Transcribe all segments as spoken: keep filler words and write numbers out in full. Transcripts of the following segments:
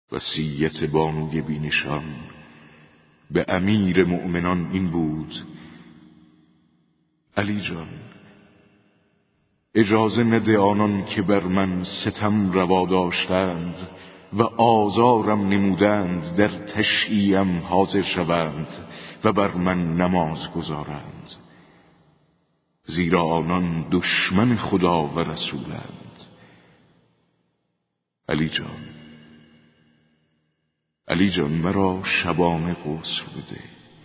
وصیت بانوی بینشان به امیر مؤمنان این بود: علی جان، اجازه نده آنان که بر من ستم روا داشتند و آزارم نمودند در تشییعم حاضر شوند و بر من نماز گزارند، زیرا آنان دشمن خدا و رسولند. علی جان، علی جان مرا شبانه غسل بده،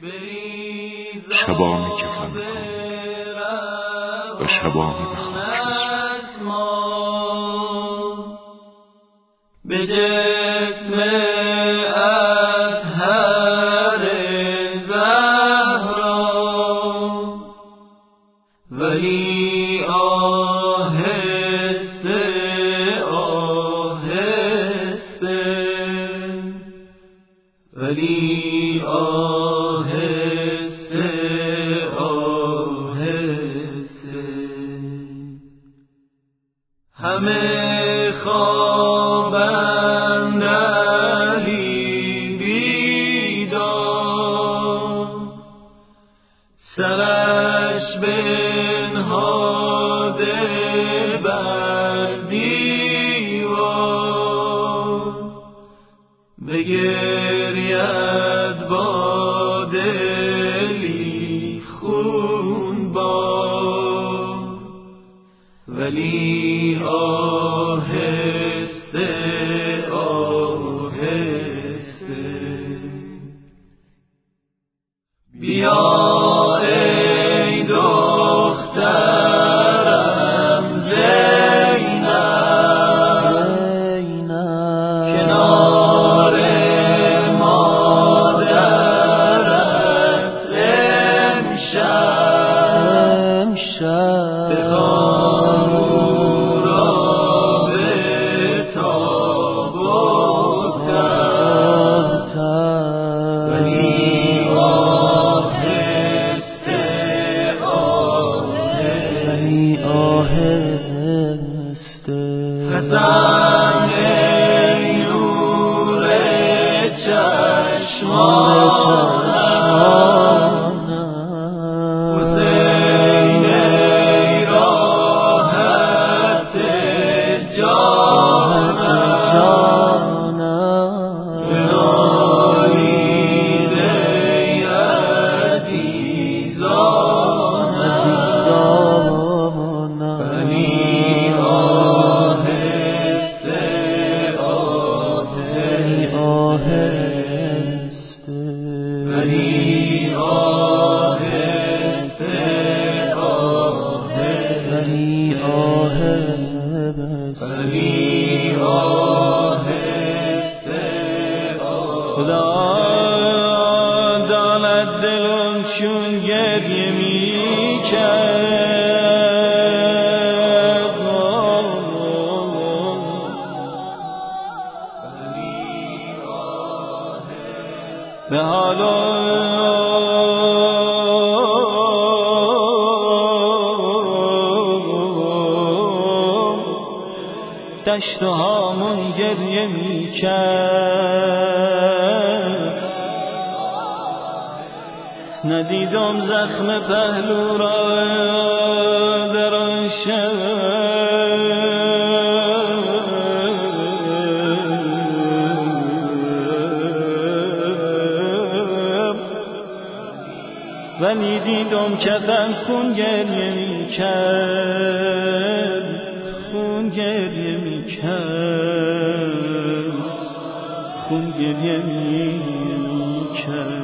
شبانه کفن کن و شبانه به خاک بسپار. به جسم اطهر زهرا ولی آهسته آهسته ولی آهسته آهسته همه خوابند علی بیدار، سرش بنهاده بر دیوار، بگرید با دلی خونبار ولی آهسته آهسته. بیا ای دخترم زینب، کنار مادرت امشب بخوان او را به تاب و تب ولی آهسته آهسته. حسن ای نور چشمانم، حسین ای راحت جانم، بنالید ای عزیزانم ولی آهسته آهسته ولی آهسته آهسته ولی آهسته. خدا داند دلم چون گریه می کرد، به حالا دشت و هامون گریه می کرد، ندیدم زخم پهلو را در آن شب، ولی دیدم کفن خون گریه می کرد، خون گریه می کرد، خون گریه می کرد.